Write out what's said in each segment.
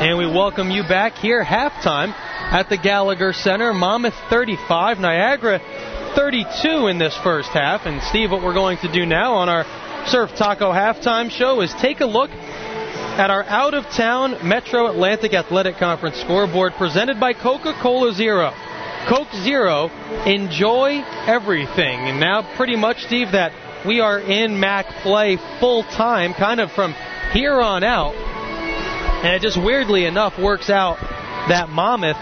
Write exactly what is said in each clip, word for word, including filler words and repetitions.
And we welcome you back here, halftime, at the Gallagher Center. Monmouth thirty-five, Niagara thirty-two in this first half. And, Steve, what we're going to do now on our Surf Taco halftime show is take a look at our out-of-town Metro Atlantic Athletic Conference scoreboard presented by Coca-Cola Zero. Coke Zero, enjoy everything. And now, pretty much, Steve, that we are in M A C play full-time, kind of from here on out. And it just weirdly enough works out that Monmouth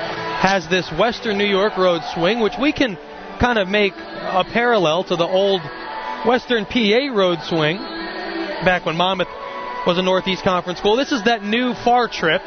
has this Western New York road swing, which we can kind of make a parallel to the old Western P A road swing back when Monmouth was a Northeast Conference school. This is that new far trip,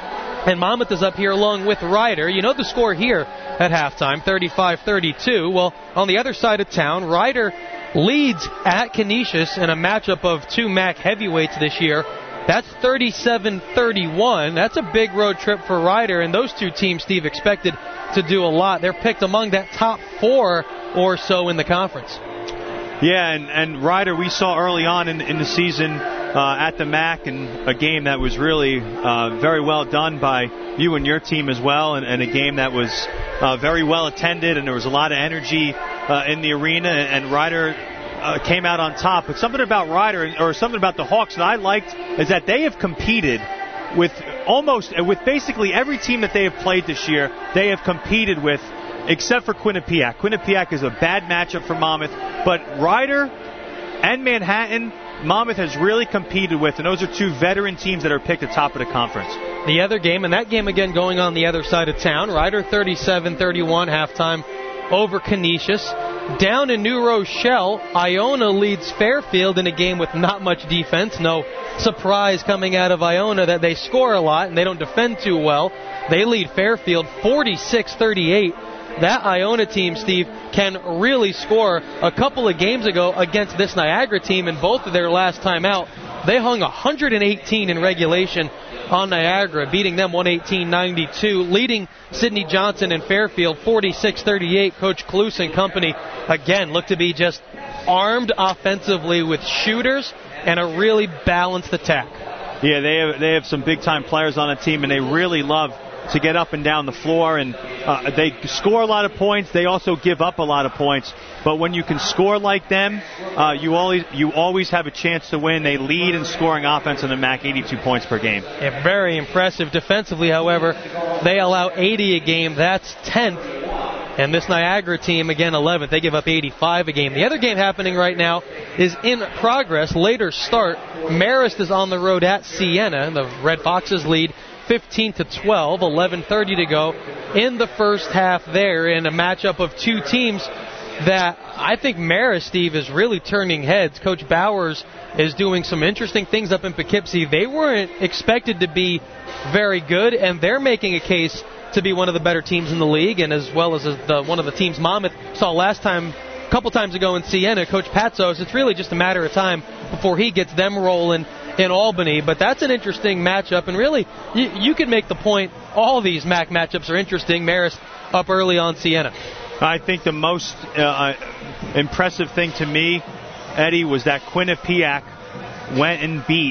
and Monmouth is up here along with Ryder. You know the score here at halftime, thirty-five thirty-two. Well, on the other side of town, Ryder leads at Canisius in a matchup of two M A C heavyweights this year. That's thirty-seven thirty-one. That's a big road trip for Ryder, and those two teams, Steve, expected to do a lot. They're picked among that top four or so in the conference. Yeah, and, and Ryder, we saw early on in, in the season uh, at the M A C, and a game that was really uh, very well done by you and your team as well, and, and a game that was uh, very well attended, and there was a lot of energy uh, in the arena, and Ryder Uh, came out on top. But something about Ryder, or something about the Hawks that I liked, is that they have competed with almost, with basically every team that they have played this year, they have competed with, except for Quinnipiac. Quinnipiac is a bad matchup for Monmouth, but Ryder and Manhattan, Monmouth has really competed with, and those are two veteran teams that are picked at the top of the conference. The other game, and that game again going on the other side of town, Ryder thirty-seven thirty-one halftime over Canisius. Down in New Rochelle, Iona leads Fairfield in a game with not much defense. No surprise coming out of Iona that they score a lot and they don't defend too well. They lead Fairfield forty-six thirty-eight. That Iona team, Steve, can really score. A couple of games ago against this Niagara team, in both of their last time out, they hung one hundred eighteen in regulation on Niagara, beating them one eighteen ninety-two, leading Sidney Johnson and Fairfield forty-six thirty-eight. Coach Klus and company, again, look to be just armed offensively with shooters and a really balanced attack. Yeah, they have, they have some big-time players on the team, and they really love to get up and down the floor, and uh, they score a lot of points. They also give up a lot of points. But when you can score like them, uh, you always you always have a chance to win. They lead in scoring offense in the M A C, eighty-two points per game. Yeah, very impressive. Defensively, however, they allow eighty a game. That's tenth. And this Niagara team, again, eleventh. They give up eighty-five a game. The other game happening right now is in progress. Later start. Marist is on the road at Siena. The Red Foxes lead fifteen to twelve, eleven thirty to go in the first half there, in a matchup of two teams that I think Marist, Steve, is really turning heads. Coach Bowers is doing some interesting things up in Poughkeepsie. They weren't expected to be very good, and they're making a case to be one of the better teams in the league, and as well as the, one of the teams Monmouth saw last time, a couple times ago in Siena, Coach Patsos. It's really just a matter of time before he gets them rolling in Albany. But that's an interesting matchup, and really, you, you could make the point all these M A C matchups are interesting. Marist up early on Siena. I think the most uh, impressive thing to me, Eddie, was that Quinnipiac went and beat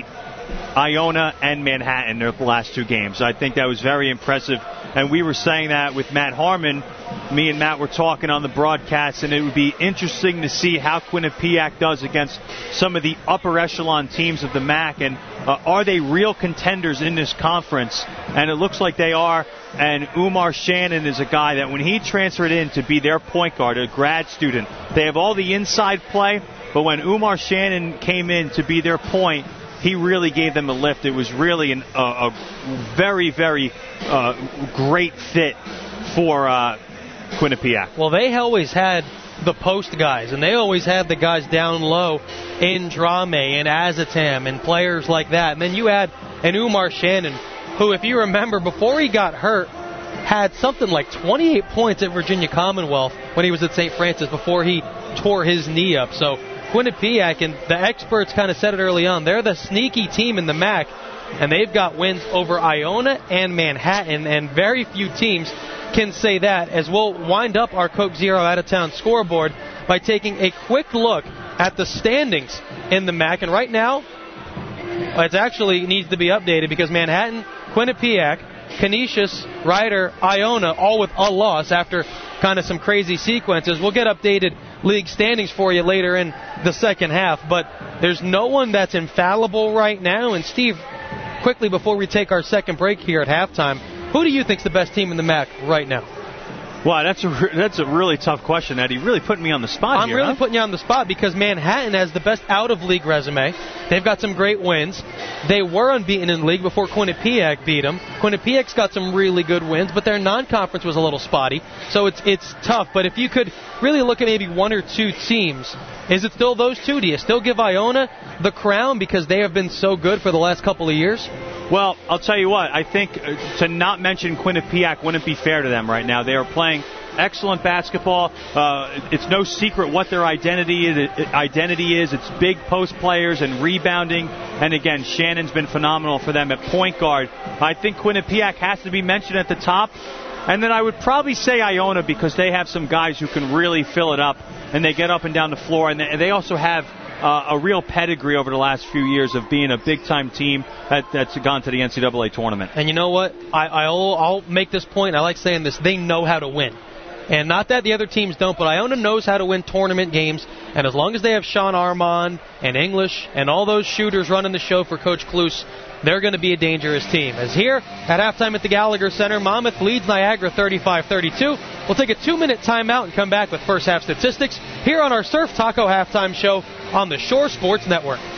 Iona and Manhattan in the last two games. I think that was very impressive. And we were saying that with Matt Harmon. Me and Matt were talking on the broadcast, and it would be interesting to see how Quinnipiac does against some of the upper echelon teams of the M A C. And uh, are they real contenders in this conference? And it looks like they are. And Umar Shannon is a guy that when he transferred in to be their point guard, a grad student, they have all the inside play. But when Umar Shannon came in to be their point, he really gave them a lift. It was really an, uh, a very, very uh, great fit for uh, Quinnipiac. Well, they always had the post guys, and they always had the guys down low in Drame and Azatam and players like that. And then you had an Umar Shannon, who, if you remember, before he got hurt, had something like twenty-eight points at Virginia Commonwealth when he was at Saint Francis before he tore his knee up. So Quinnipiac, and the experts kind of said it early on, they're the sneaky team in the M A C, and they've got wins over Iona and Manhattan, and very few teams can say that. As we'll wind up our Coke Zero out-of-town scoreboard by taking a quick look at the standings in the M A C. And right now, It actually needs to be updated because Manhattan, Quinnipiac, Canisius, Ryder, Iona, all with a loss after kind of some crazy sequences. We'll get updated league standings for you later in the second half, but there's no one that's infallible right now. And Steve, quickly before we take our second break here at halftime, who do you think's the best team in the M A C right now? Wow, that's a, that's a really tough question, Eddie. Really putting me on the spot I'm here. really huh? putting you on the spot because Manhattan has the best out-of-league resume. They've got some great wins. They were unbeaten in the league before Quinnipiac beat them. Quinnipiac's got some really good wins, but their non-conference was a little spotty, so it's it's tough. But if you could really look at maybe one or two teams, is it still those two? Do you still give Iona the crown because they have been so good for the last couple of years? Well, I'll tell you what. I think to not mention Quinnipiac wouldn't be fair to them right now. They are playing excellent basketball. Uh, it's no secret what their identity is. Identity is. It's big post players and rebounding. And again, Shannon's been phenomenal for them at point guard. I think Quinnipiac has to be mentioned at the top. And then I would probably say Iona because they have some guys who can really fill it up, and they get up and down the floor, and they also have uh, a real pedigree over the last few years of being a big-time team that, that's gone to the N C double A tournament. And you know what? I, I'll, I'll make this point. I like saying this. They know how to win. And not that the other teams don't, but Iona knows how to win tournament games. And as long as they have Sean Armand and English and all those shooters running the show for Coach Kluse, they're going to be a dangerous team. As here at halftime at the Gallagher Center, Monmouth leads Niagara thirty-five thirty-two. We'll take a two-minute timeout and come back with first half statistics here on our Surf Taco halftime show on the Shore Sports Network.